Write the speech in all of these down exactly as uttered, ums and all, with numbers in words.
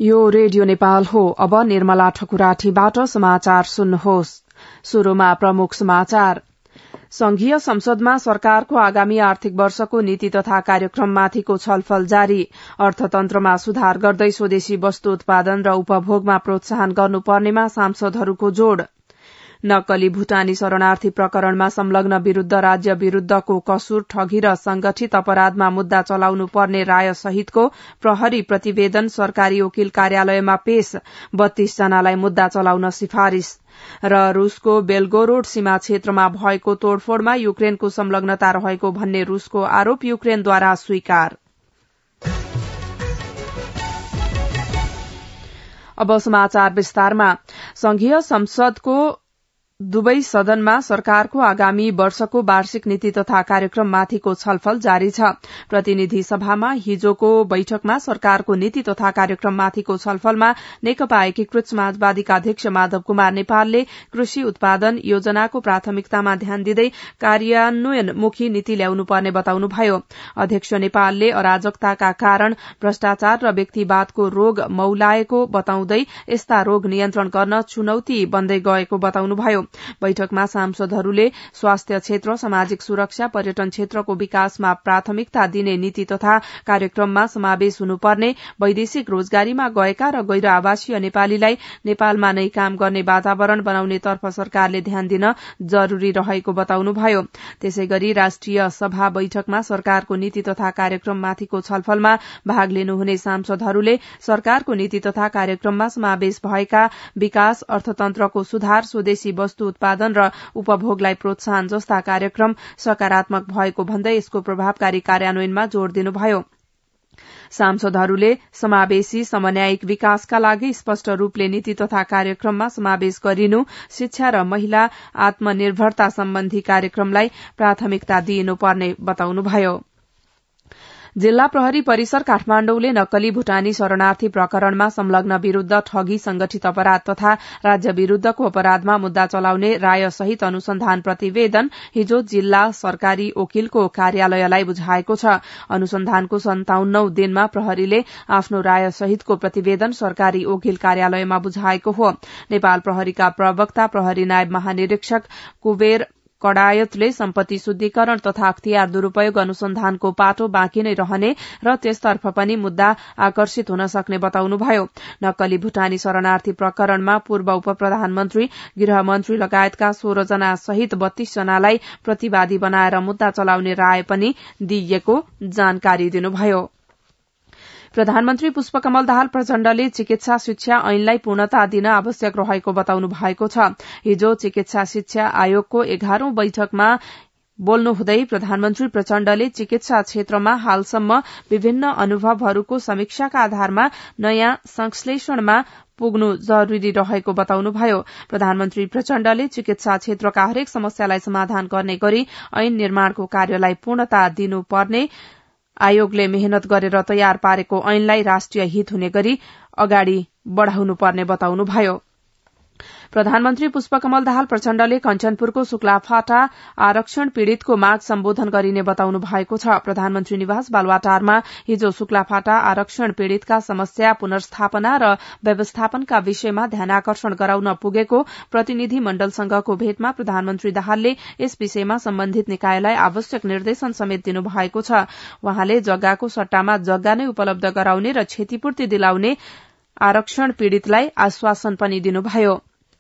यो रेडियो नेपाल हो। अब निर्मला ठकुराठीबाट समाचार सुन्नुहोस्। शुरूमा प्रमुख समाचार। संघीय संसदमा सरकारको आगामी आर्थिक वर्षको नीति तथा कार्यक्रममाथिको छलफल जारी। अर्थतन्त्रमा सुधार गर्दै स्वदेशी वस्तु उत्पादन र उपभोगमा प्रोत्साहन गर्नुपर्नेमा सांसदहरूको जोड़। नक्कली भूटानी शरणार्थी प्रकरणमा संलग्न विरूद्ध राज्य विरूद्धको कसुर, ठगी र संगठित अपराधमा मुद्दा चलाउनु पर्ने राय सहितको प्रहरी प्रतिवेदन सरकारी वकिल कार्यालयमा पेश। बत्तीस जनालाई मुद्दा चलाउन सिफारिश। र रूसको बेलगोरोड सीमा क्षेत्रमा भएको तोड़फोड़मा युक्रेनको संलग्नता रहेको भन्ने रूसको आरोप युक्रेनद्वारा स्वीकार। अब समाचार विस्तारमा। संघीय संसदको दुवै सदनमा सरकारको आगामी वर्षको वार्षिक नीति तथा कार्यक्रममाथिको छलफल जारी छ। प्रतिनिधि सभामा हिजोको बैठकमा सरकारको नीति तथा कार्यक्रममाथिको छलफलमा नेकपा एकीकृत समाजवादीका अध्यक्ष माधव कुमार नेपालले कृषि उत्पादन योजनाको प्राथमिकतामा ध्यान दिँदै कार्यान्वयनमुखी नीति ल्याउनुपर्ने बताउनुभयो। अध्यक्ष नेपालले अराजकताका कारण भ्रष्टाचार र व्यक्तिवादको रोग मौलाएको बताउँदै यस्ता रोग नियन्त्रण गर्न चुनौती बन्दै गएको बताउनुभयो। बैठकमा सांसदहरूले स्वास्थ्य क्षेत्र, सामाजिक सुरक्षा, पर्यटन क्षेत्रको विकासमा प्राथमिकता दिने नीति तथा कार्यक्रममा समावेश हुनुपर्ने, वैदेशिक रोजगारीमा गएका र गैर आवासीय नेपालीलाई नेपालमा नै काम गर्ने वातावरण बनाउनेतर्फ सरकारले ध्यान दिन जरूरी रहेको बताउनुभयो। त्यसै गरी राष्ट्रिय सभा बैठकमा सरकारको नीति तथा कार्यक्रममाथिको छलफलमा भाग लिनुहुने सांसदहरूले सरकारको नीति तथा कार्यक्रममा समावेश भएका विकास, अर्थतन्त्रको सुधार, स्वदेशी वस्तु उत्पादन र उपभोगलाई प्रोत्साहन जस्ता कार्यक्रम सकारात्मक भएको भन्दै यसको प्रभावकारी कार्यान्वयनमा जोड़ दिनुभयो। सांसदहरूले समावेशी समन्वयिक विकासका लागि स्पष्ट रूपले नीति तथा कार्यक्रममा समावेश गरिनु, शिक्षा र महिला आत्मनिर्भरता सम्बन्धी कार्यक्रमलाई प्राथमिकता दिइनुपर्ने बताउनुभयो। जिल्ला प्रहरी परिसर काठमाण्डौले नक्कली भूटानी शरणार्थी प्रकरणमा संलग्न विरूद्ध ठगी, संगठित अपराध तथा राज्य विरूद्धको अपराधमा मुद्दा चलाउने राय सहित अनुसन्धान प्रतिवेदन हिजो जिल्ला सरकारी वकिलको कार्यालयलाई बुझाएको छ। अनुसन्धानको सन्ताउन्नौ दिनमा प्रहरीले आफ्नो राय सहितको प्रतिवेदन सरकारी वकिल कार्यालयमा बुझाएको हो। नेपाल प्रहरीका प्रवक्ता प्रहरी नायब महानिरीक्षक कुबेर कडायतले सम्पत्ति शुद्धिकरण तथा अख्तियार दुरूपयोग अनुसन्धानको पाटो बाँकी नै रहने र त्यसतर्फ पनि मुद्दा आकर्षित हुन सक्ने बताउनुभयो। नक्कली भूटानी शरणार्थी प्रकरणमा पूर्व उप प्रधानमन्त्री, गृहमन्त्री लगायतका सोह्र जना सहित बत्तीस जनालाई प्रतिवादी बनाएर मुद्दा चलाउने राय पनि दिइएको जानकारी दिनुभयो। प्रधानमन्त्री पुष्पकमल दाहाल प्रचण्डले चिकित्सा शिक्षा ऐनलाई पूर्णता दिन आवश्यक रहेको बताउनु भएको छ। हिजो चिकित्सा शिक्षा आयोगको एघारौं बैठकमा बोल्नुहुँदै प्रधानमन्त्री प्रचण्डले चिकित्सा क्षेत्रमा हालसम्म विभिन्न अनुभवहरूको समीक्षाका आधारमा नयाँ संश्लेषणमा पुग्नु जरूरी रहेको बताउनुभयो। प्रधानमन्त्री प्रचण्डले चिकित्सा क्षेत्रका हरेक समस्यालाई समाधान गर्ने गरी ऐन निर्माणको कार्यलाई पूर्णता दिनुपर्ने, आयोगले मेहनत गरेर तयार पारेको ऐनलाई राष्ट्रिय हित हुने गरी अगाडि बढ़ाउनुपर्ने बताउनुभयो। प्रधानमन्त्री पुष्पकमल दाहाल प्रचण्डले कञ्चनपुरको शुक्लाफाटा आरक्षण पीड़ितको माग सम्बोधन गरिने बताउनु भएको छ। प्रधानमन्त्री निवास बालुवाटारमा हिजो शुक्लाफाटा आरक्षण पीड़ितका समस्या, पुनर्स्थापना र व्यवस्थापनका विषयमा ध्यानाकर्षण गराउन पुगेको प्रतिनिधि मण्डलसँगको भेटमा प्रधानमन्त्री दाहालले यस विषयमा सम्बन्धित निकायलाई आवश्यक निर्देशन समेत दिनुभएको छ। वहाँले जग्गाको सट्टामा जग्गा नै उपलब्ध गराउने र क्षतिपूर्ति दिलाउने आरक्षण पीड़ितलाई आश्वासन पनि दिनुभयो।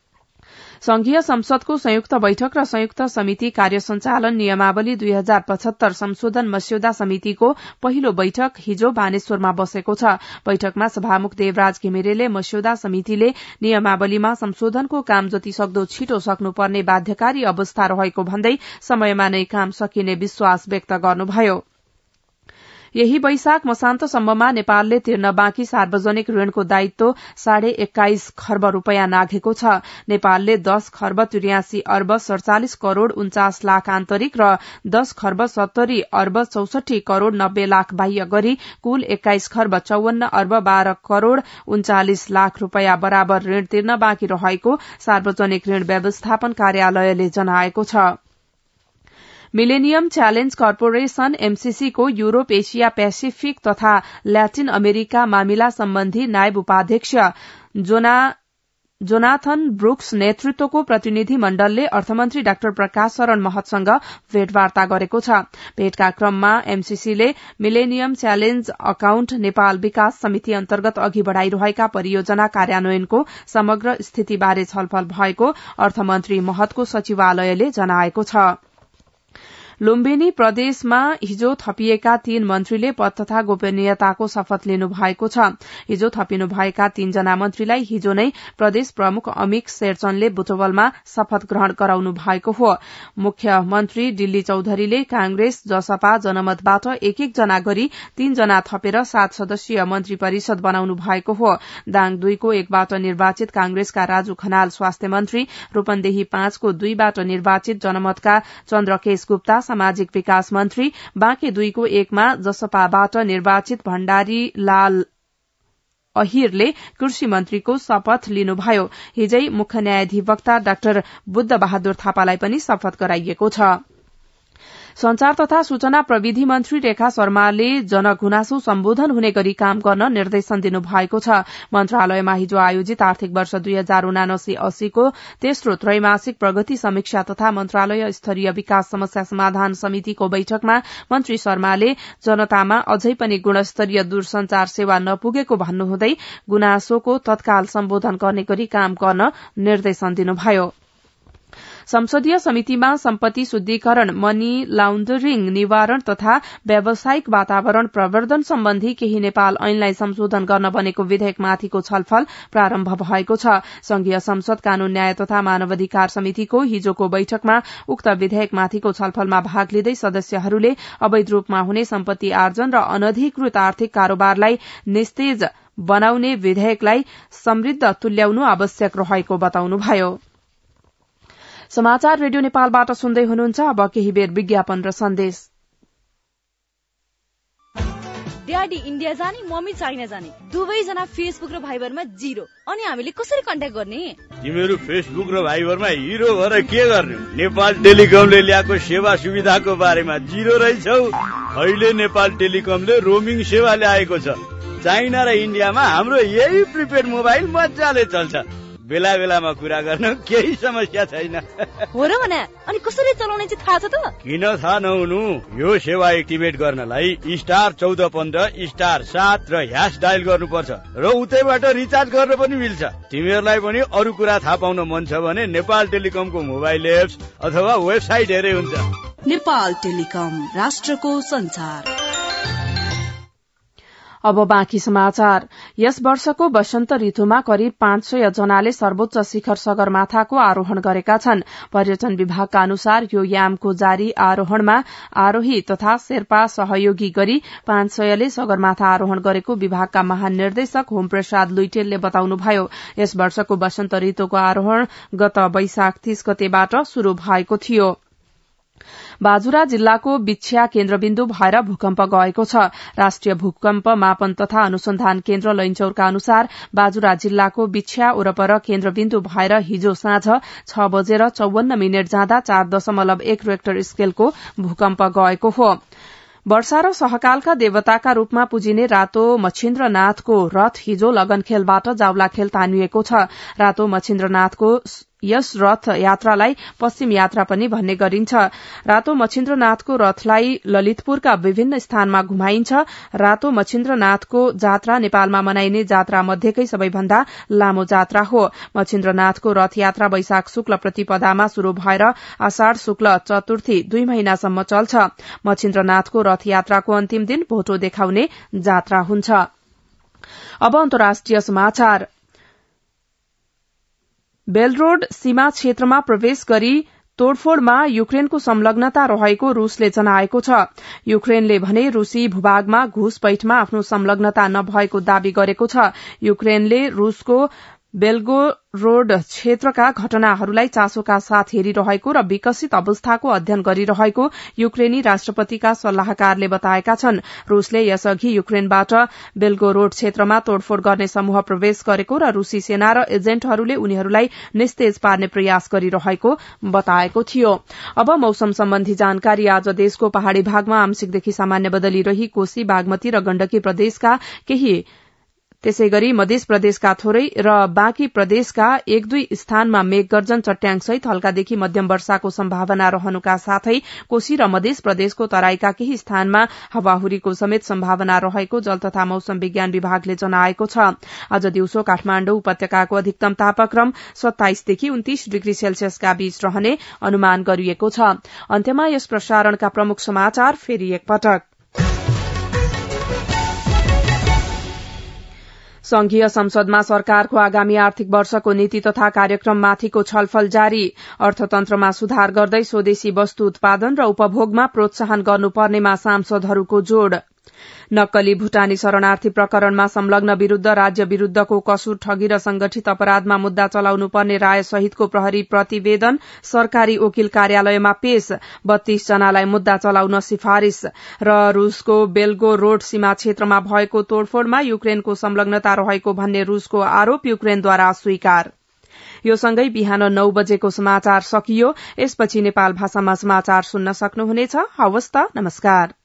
संघीय संसदको संयुक्त बैठक र संयुक्त समिति कार्य संचालन नियमावली दुई हजार पचहत्तर संशोधन मस्यौदा समितिको पहिलो बैठक हिजो बानेश्वरमा बसेको छ। बैठकमा सभामुख देवराज घिमिरेले मस्यौदा समितिले नियमावलीमा संशोधनको काम जति सक्दो छिटो सक्नुपर्ने बाध्यकारी अवस्था रहेको भन्दै समयमा नै काम सकिने विश्वास व्यक्त गर्नुभयो। यही वैशाख मसान्तसम्ममा नेपालले तिर्न बाँकी सार्वजनिक ऋणको दायित्व साढे एक्काइस खर्ब रूपियाँ नाघेको छ। नेपालले दस खर्ब त्रियासी अर्ब सड़चालिस करोड़ उन्चास लाख आन्तरिक र दस खर्ब सत्तरी अर्ब चौसठी करोड़ नब्बे लाख बाह्य गरी कुल एक्काइस खर्ब चौवन्न अर्ब बाह्र करोड़ उन्चालिस लाख रूपियाँ बराबर ऋण तिर्न बाँकी रहेको सार्वजनिक ऋण व्यवस्थापन कार्यालयले जनाएको छ। मिलेनियम च्यालेन्ज कर्पोरेशन एमसीसी को यूरोप एशिया पेसिफिक तथा ल्याटिन अमेरिका मामिला सम्बन्धी नायब उपाध्यक्ष जोना जोनाथन ब्रुक्स नेतृत्वको प्रतिनिधि मण्डलले अर्थमन्त्री डाक्टर प्रकाश शरण महतसँग भेटवार्ता गरेको छ। भेटका क्रममा एमसीसीले मिलेनियम च्यालेन्ज अकाउन्ट नेपाल विकास समिति अन्तर्गत अघि बढ़ाइरहेका परियोजना कार्यान्वयनको समग्र स्थितिबारे छलफल भएको अर्थमन्त्री महतको सचिवालयले जनाएको छ। लुम्बिनी प्रदेशमा हिजो थपिएका तीन मन्त्रीले पद तथा गोपनीयताको शपथ लिनु भएको छ। हिजो थपिनु भएका तीनजना मन्त्रीलाई हिजो नै प्रदेश प्रमुख अमिक शेरचनले बुटवलमा शपथ ग्रहण गराउनु भएको हो। मुख्यमन्त्री डिल्ली चौधरीले कांग्रेस जसपा जनमतबाट एक एक जना गरी तीनजना थपेर सात सदस्यीय मन्त्री परिषद बनाउनु भएको हो। दाङ दुईको एकबाट निर्वाचित कांग्रेसका राजु खनाल स्वास्थ्य मन्त्री, रूपन्देही पाँचको दुईबाट निर्वाचित जनमतका चन्द्रकेश गुप्ता सामाजिक विकास मन्त्री, बाँके दुईको एकमा जसपाबाट निर्वाचित भण्डारी लाल अहिरले कृषि मन्त्रीको शपथ लिनुभयो। हिजै मुख्य न्यायाधिवक्ता डाक्टर बुद्ध बहादुर थापालाई पनि शपथ गराइएको छ। संचार तथा सूचना प्रविधि मन्त्री रेखा शर्माले जनगुनासो सम्बोधन हुने गरी काम गर्न निर्देशन दिनु भएको छ। मन्त्रालयमा हिजो आयोजित आर्थिक वर्ष दुई हजार उनासी अस्सीको तेस्रो त्रैमासिक प्रगति समीक्षा तथा मन्त्रालय स्तरीय विकास समस्या समाधान समितिको बैठकमा मन्त्री शर्माले जनतामा अझै पनि गुणस्तरीय दूरसंचार सेवा नपुगेको भन्नुहुँदै गुनासोको तत्काल सम्बोधन गर्ने गरी काम गर्न निर्देशन दिनुभयो। संसदीय समितिमा सम्पत्ति शुद्धिकरण, मनी लाउण्डरिङ निवारण तथा व्यावसायिक वातावरण प्रवर्धन सम्बन्धी केही नेपाल ऐनलाई संशोधन गर्न बनेको विधेयकमाथिको छलफल प्रारम्भ भएको छ। संघीय संसद कानून न्याय तथा मानवाधिकार समितिको हिजोको बैठकमा उक्त विधेयकमाथिको छलफलमा भाग लिँदै सदस्यहरूले अवैध रूपमा हुने सम्पत्ति आर्जन र अनधिकृत आर्थिक कारोबारलाई निस्तेज बनाउने विधेयकलाई समृद्ध तुल्याउनु आवश्यक रहेको बताउनुभयो। समाचार रेडियो नेपालबाट सुन्दै हुनुहुन्छ। अब केही बेर विज्ञापन र सन्देश। ड्याडी इन्डिया जाने, मम्मी चाइना जाने, दुवैजना फेसबुक र भाइबरमा जिरो। अनि हामीले कसरी कन्ट्याक्ट गर्ने? तिमीहरू फेसबुक र भाइबरमा हिरो भएर के गर्ने? नेपाल टेलिकमले ल्याएको सेवा सुविधाको बारेमा जिरो रहेछौ। अहिले नेपाल टेलिकमले रोमिङ सेवा ल्याएको छ। चाइना र इन्डियामा हाम्रो यही प्रिपेड मोबाइल मजाले चल्छ। बेला बेलामा कुरा गर्न केही समस्या छैन। हो र भने अनि कसरी चलाउने चाहिँ थाहा छ त? किन थाहा नहुनु? यो सेवा एक्टिभेट गर्नलाई स्टार चौध पन्ध्र स्टार सात र ह्यास डायल गर्नुपर्छ र उतैबाट रिचार्ज गर्न पनि मिल्छ। तिमीहरूलाई पनि अरू कुरा थाहा पाउन मन छ भने नेपाल टेलिकमको मोबाइल एप्स अथवा वेबसाइट हेरे हुन्छ। नेपाल टेलिकम, राष्ट्रको संचार। अब बाँकी समाचार। यस वर्षको वसन्त ऋतुमा करिब पाँच सय जनाले सर्वोच्च शिखर सगरमाथाको आरोहण गरेका छन्। पर्यटन विभागका अनुसार यो यामको जारी आरोहणमा आरोही तथा शेर्पा सहयोगी गरी पाँच सयले सगरमाथा आरोहण गरेको विभागका महानिर्देशक होमप्रसाद लुइटेलले बताउनुभयो। यस वर्षको वसन्त ऋतुको आरोहण गत वैशाख तीस गतेबाट शुरू भएको थियो। बाजुरा जिल्लाको बिछ्या केन्द्रबिन्दु भएर भूकम्प गएको छ। राष्ट्रिय भूकम्प मापन तथा अनुसन्धान केन्द्र लैनचौरका अनुसार बाजुरा जिल्लाको बिछ्या वरपर केन्द्रबिन्दु भएर हिजो साँझ छ बजेर चौवन्न मिनट जाँदा चार दशमलव एक रेक्टर स्केलको भूकम्प गएको हो। वर्षा र सहकालका देवताका रूपमा पुजिने रातो मच्छिन्द्रनाथको रथ हिजो लगनखेलबाट जावलाखेल तानिएको छ। रातो मच्छिन्द्रनाथको यस रथ यात्रालाई पश्चिम यात्रा पनि भन्ने गरिन्छ। रातो मच्छिन्द्रनाथको रथलाई ललितपुरका विभिन्न स्थानमा घुमाइन्छ। रातो मच्छिन्द्रनाथको जात्रा नेपालमा मनाइने जात्रा मध्येकै सबैभन्दा लामो जात्रा हो। मच्छिन्द्रनाथको रथ यात्रा वैशाख शुक्ल प्रतिपदामा शुरू भएर आषाढ़ शुक्ल चतुर्थी दुई महिनासम्म चल्छ। मच्छिन्द्रनाथको रथ यात्राको अन्तिम दिन भोटो देखाउने जात्रा हुन्छ। अब अन्तर्राष्ट्रिय समाचार। बेलरोड सीमा क्षेत्रमा प्रवेश गरी तोड़फोड़मा युक्रेनको संलग्नता रहेको रूसले जनाएको छ। युक्रेनले भने रूसी भूभागमा घुसपैठमा आफ्नो संलग्नता नभएको दावी गरेको छ। युक्रेनले रूसको बेल्गोरोड क्षेत्रका घटनाहरूलाई चासोका साथ हेरिरहेको र विकसित अवस्थाको अध्ययन गरिरहेको युक्रेनी राष्ट्रपतिका सल्लाहकारले बताएका छन्। रूसले यसअघि युक्रेनबाट बेल्गोरोड क्षेत्रमा तोड़फोड़ गर्ने समूह प्रवेश गरेको र रूसी सेना र एजेन्टहरूले उनीहरूलाई निस्तेज पार्ने प्रयास गरिरहेको बताएको थियो। अब मौसम सम्बन्धी जानकारी। आज देशको पहाड़ी भागमा आंशिकदेखि सामान्य बदली रही कोशी, बागमती र गण्डकी प्रदेशका केही त्यसै गरी मध्य प्रदेशका थोरै र बाँकी प्रदेशका एक दुई स्थानमा मेघगर्जन चट्याङसहित हल्कादेखि मध्यम वर्षाको सम्भावना रहनुका साथै कोशी र मध्य प्रदेशको तराईका केही स्थानमा हावाहुरीको समेत सम्भावना रहेको जल तथा मौसम विज्ञान विभागले जनाएको छ। आज दिउँसो काठमाण्डु उपत्यकाको अधिकतम तापक्रम सत्ताइसदेखि उन्तीस डिग्री सेल्सियसका बीच रहने अनुमान गरिएको छ। अन्त्यमा यस प्रसारणका प्रमुख समाचार फेरि एकपटक। संघीय संसदमा सरकारको आगामी आर्थिक वर्षको नीति तथा कार्यक्रममाथिको छलफल जारी। अर्थतन्त्रमा सुधार गर्दै स्वदेशी वस्तु उत्पादन र उपभोगमा प्रोत्साहन गर्नुपर्नेमा सांसदहरूको जोड़। नक्कली भूटानी शरणार्थी प्रकरणमा संलग्न विरूद्ध राज्य विरूद्धको कसुर, ठगी र संगठित अपराधमा मुद्दा चलाउनुपर्ने राय सहितको प्रहरी प्रतिवेदन सरकारी वकिल कार्यालयमा पेश। बत्तीस जनालाई मुद्दा चलाउन सिफारिश। र रूसको बेल्गोरोड सीमा क्षेत्रमा भएको तोड़फोड़मा युक्रेनको संलग्नता रहेको भन्ने रूसको आरोप युक्रेनद्वारा स्वीकार। यो सँगै बिहान नौ बजेको समाचार सकियो। यसपछि नेपाल भाषामा समाचार सुन्न सक्नुहुनेछ। हवस् त, नमस्कार।